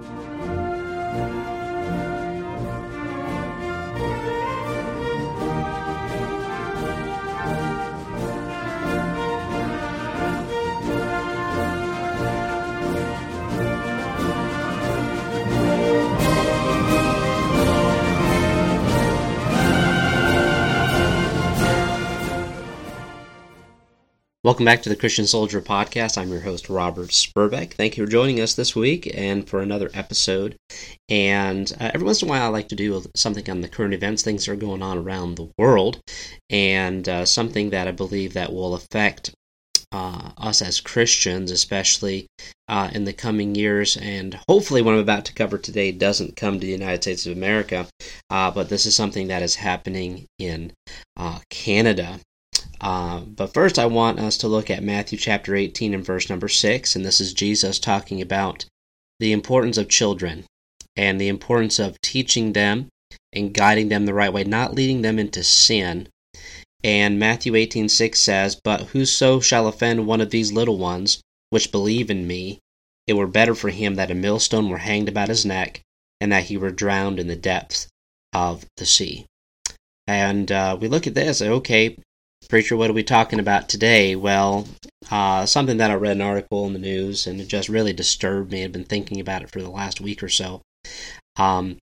Welcome back to the Christian Soldier Podcast. I'm your host, Robert Spurbeck. Thank you for joining us this week and for another episode. And every once in a while I like to do something on the current events, things that are going on around the world, and something that I believe that will affect us as Christians, especially in the coming years. And hopefully what I'm about to cover today doesn't come to the United States of America, but this is something that is happening in Canada. But first I want us to look at Matthew chapter 18 and verse number 6, and this is Jesus talking about the importance of children and the importance of teaching them and guiding them the right way, not leading them into sin. And Matthew 18:6 says, "But whoso shall offend one of these little ones, which believe in me, it were better for him that a millstone were hanged about his neck, and that he were drowned in the depths of the sea." And we look at this, okay, preacher, what are we talking about today? Well, something that I read an article in the news, and it just really disturbed me. I've been thinking about it for the last week or so. That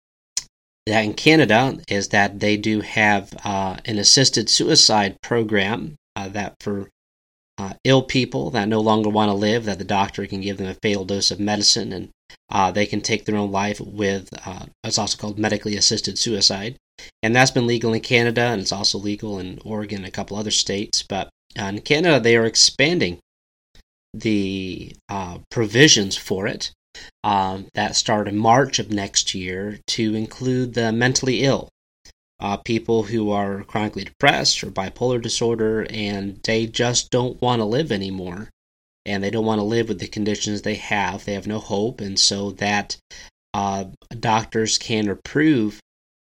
in Canada is that they do have an assisted suicide program that for ill people that no longer want to live, that the doctor can give them a fatal dose of medicine, and they can take their own life with, it's also called medically assisted suicide. And that's been legal in Canada, and it's also legal in Oregon and a couple other states. But in Canada, they are expanding the provisions for it that start in March of next year to include the mentally ill, people who are chronically depressed or bipolar disorder, and they just don't want to live anymore. And they don't want to live with the conditions they have. They have no hope, and so that doctors can approve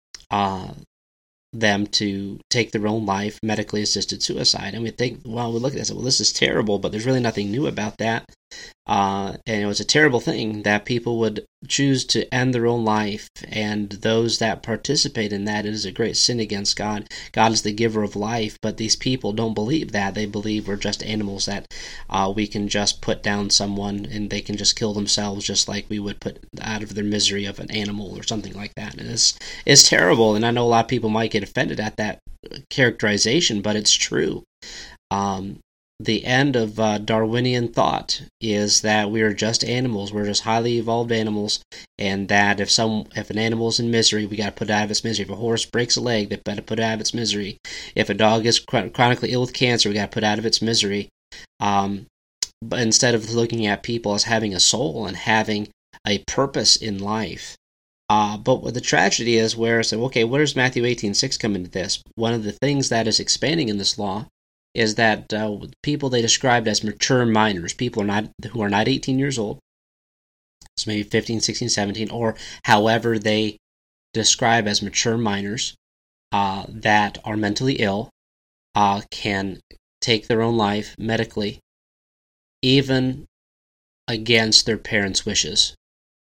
them to take their own life, medically assisted suicide. And we think, well, we look at this, well, this is terrible, but there's really nothing new about that. And it was a terrible thing that people would choose to end their own life, and those that participate in that, it is a great sin against God. God is the giver of life, but these people don't believe that. They believe we're just animals, that we can just put down someone and they can just kill themselves just like we would put out of their misery of an animal or something like that. And it's terrible, and I know a lot of people might get offended at that characterization, but it's true. The end of Darwinian thought is that we are just animals. We're just highly evolved animals, and that if an animal's in misery, we got to put it out of its misery. If a horse breaks a leg, they've got to put it out of its misery. If a dog is chronically ill with cancer, we got to put it out of its misery. But instead of looking at people as having a soul and having a purpose in life. But what the tragedy is, where I say, okay, where does Matthew 18:6 come into this? One of the things that is expanding in this law is that people they described as mature minors, people who are not 18 years old, so maybe 15, 16, 17, or however they describe as mature minors that are mentally ill, can take their own life medically, even against their parents' wishes,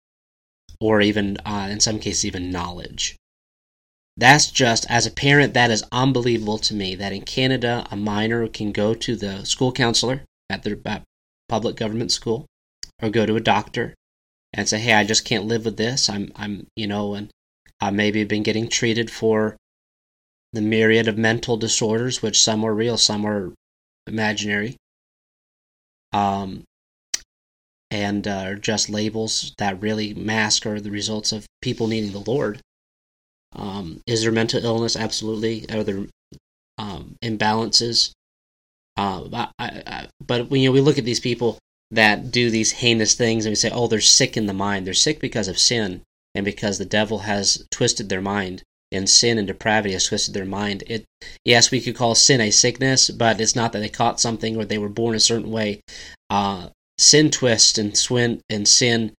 or even, in some cases, even knowledge. That's just, as a parent, that is unbelievable to me, that in Canada, a minor can go to the school counselor at their public government school, or go to a doctor and say, hey, I just can't live with this. And I maybe been getting treated for the myriad of mental disorders, which some are real, some are imaginary, and are just labels that really mask are the results of people needing the Lord. Is there mental illness? Absolutely. Are there imbalances? But when we look at these people that do these heinous things, and we say, oh, they're sick in the mind. They're sick because of sin, and because the devil has twisted their mind, and sin and depravity has twisted their mind. Yes, we could call sin a sickness, but it's not that they caught something or they were born a certain way. Sin twists and sin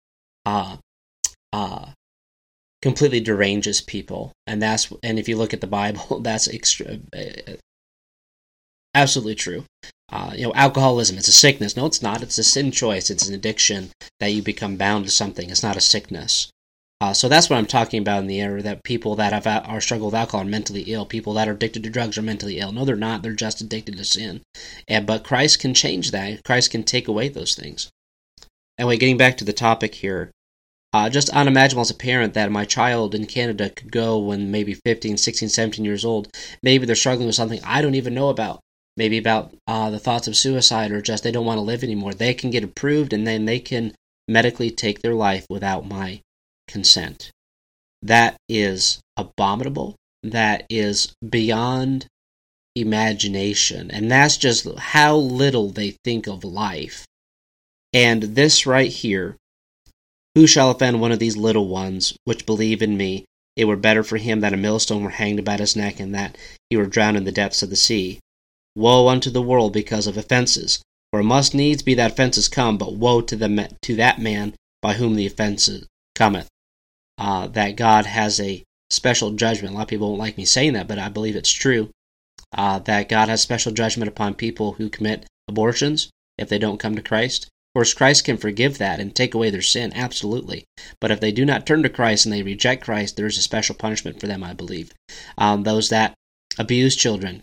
completely deranges people, and if you look at the Bible, that's Absolutely true. Alcoholism, it's a sickness. No, it's not. It's a sin choice. It's an addiction that you become bound to something. It's not a sickness. So that's what I'm talking about in the area that people that are struggle with alcohol are mentally ill. People that are addicted to drugs are mentally ill. No, they're not. They're just addicted to sin. But Christ can change that. Christ can take away those things. Anyway, getting back to the topic here, just unimaginable as a parent that my child in Canada could go when maybe 15, 16, 17 years old. Maybe they're struggling with something I don't even know about. Maybe about the thoughts of suicide or just they don't want to live anymore. They can get approved and then they can medically take their life without my consent. That is abominable. That is beyond imagination. And that's just how little they think of life. And this right here, who shall offend one of these little ones which believe in me? It were better for him that a millstone were hanged about his neck and that he were drowned in the depths of the sea. Woe unto the world because of offenses, for it must needs be that offenses come, but woe to that man by whom the offenses cometh. That God has a special judgment. A lot of people won't like me saying that, but I believe it's true. That God has special judgment upon people who commit abortions if they don't come to Christ. Of course, Christ can forgive that and take away their sin, absolutely. But if they do not turn to Christ and they reject Christ, there is a special punishment for them, I believe. Those that abuse children,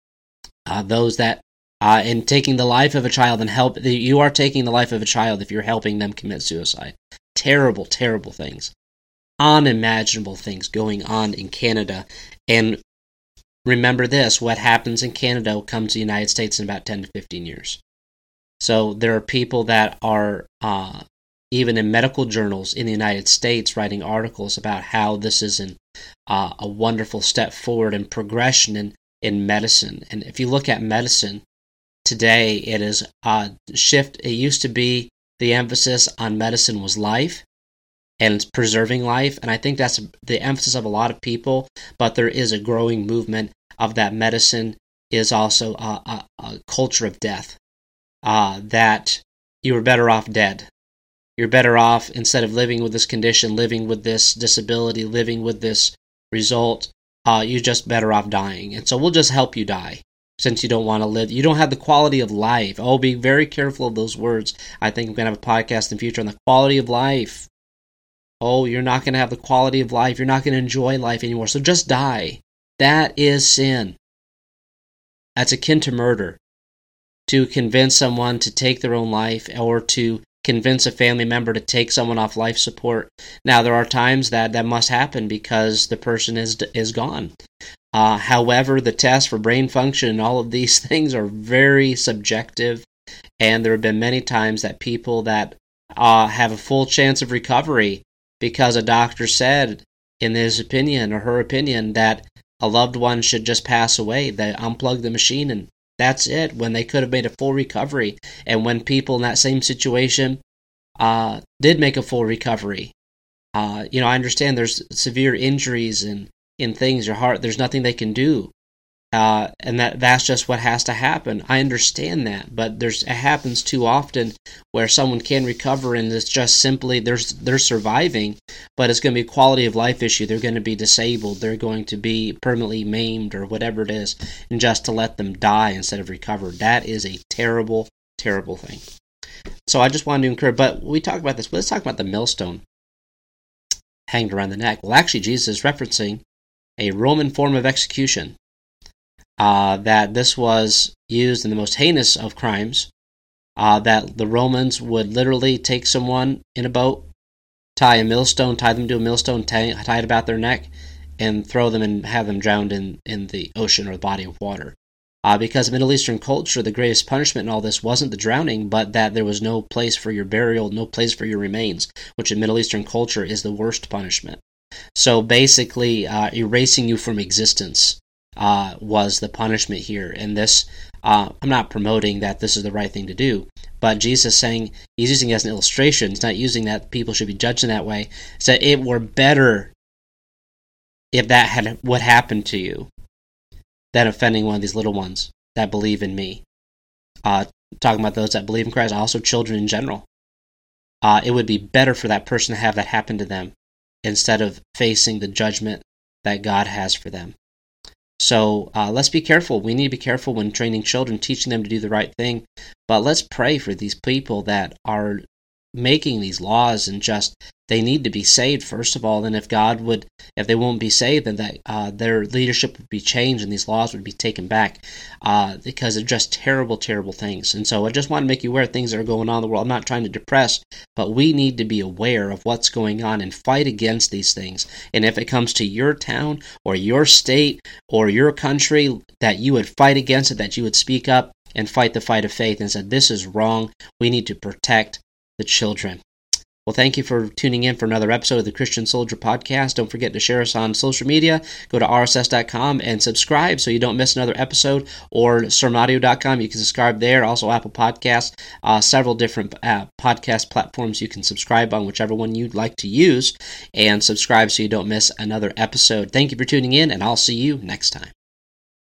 those that in taking the life of a child and you are taking the life of a child if you're helping them commit suicide. Terrible, terrible things. Unimaginable things going on in Canada. And remember this, what happens in Canada will come to the United States in about 10 to 15 years. So there are people that are even in medical journals in the United States writing articles about how this is a wonderful step forward in progression in medicine. And if you look at medicine today, it is a shift. It used to be the emphasis on medicine was life and it's preserving life. And I think that's the emphasis of a lot of people, but there is a growing movement of that medicine is also a culture of death. That you are better off dead. You're better off, instead of living with this condition, living with this disability, living with this result, you're just better off dying. And so we'll just help you die since you don't want to live. You don't have the quality of life. Oh, be very careful of those words. I think I'm going to have a podcast in the future on the quality of life. Oh, you're not going to have the quality of life. You're not going to enjoy life anymore. So just die. That is sin. That's akin to murder. To convince someone to take their own life or to convince a family member to take someone off life support. Now, there are times that must happen because the person is gone. However, the test for brain function and all of these things are very subjective, and there have been many times that people that have a full chance of recovery because a doctor said, in his opinion or her opinion, that a loved one should just pass away. They unplug the machine and that's it, when they could have made a full recovery. And when people in that same situation did make a full recovery, I understand there's severe injuries and in things, your heart, there's nothing they can do. And that's just what has to happen. I understand that, but it happens too often where someone can recover and it's just simply they're surviving, but it's going to be a quality of life issue. They're going to be disabled. They're going to be permanently maimed or whatever it is, and just to let them die instead of recover. That is a terrible, terrible thing. So I just wanted to encourage, but we talk about this. Let's talk about the millstone hanged around the neck. Well, actually, Jesus is referencing a Roman form of execution. That this was used in the most heinous of crimes, that the Romans would literally take someone in a boat, tie them to a millstone, tie it about their neck, and throw them and have them drowned in the ocean or the body of water. Because of Middle Eastern culture, the greatest punishment in all this wasn't the drowning, but that there was no place for your burial, no place for your remains, which in Middle Eastern culture is the worst punishment. So basically, erasing you from existence was the punishment here. And this, I'm not promoting that this is the right thing to do, but Jesus is saying, he's using it as an illustration. He's not using that people should be judged in that way. So it were better if that would happen to you than offending one of these little ones that believe in me. Talking about those that believe in Christ, also children in general. It would be better for that person to have that happen to them instead of facing the judgment that God has for them. So let's be careful. We need to be careful when training children, teaching them to do the right thing. But let's pray for these people that are making these laws, and just they need to be saved first of all. And if they won't be saved, then that their leadership would be changed and these laws would be taken back, because they're just terrible, terrible things. And so I just want to make you aware of things that are going on in the world. I'm not trying to depress, but we need to be aware of what's going on and fight against these things. And if it comes to your town or your state or your country, that you would fight against it, that you would speak up and fight the fight of faith and said, this is wrong. We need to protect the children. Well, thank you for tuning in for another episode of the Christian Soldier Podcast. Don't forget to share us on social media. Go to rss.com and subscribe so you don't miss another episode, or sermonaudio.com. You can subscribe there. Also, Apple Podcasts, several different podcast platforms you can subscribe on, whichever one you'd like to use, and subscribe so you don't miss another episode. Thank you for tuning in, and I'll see you next time.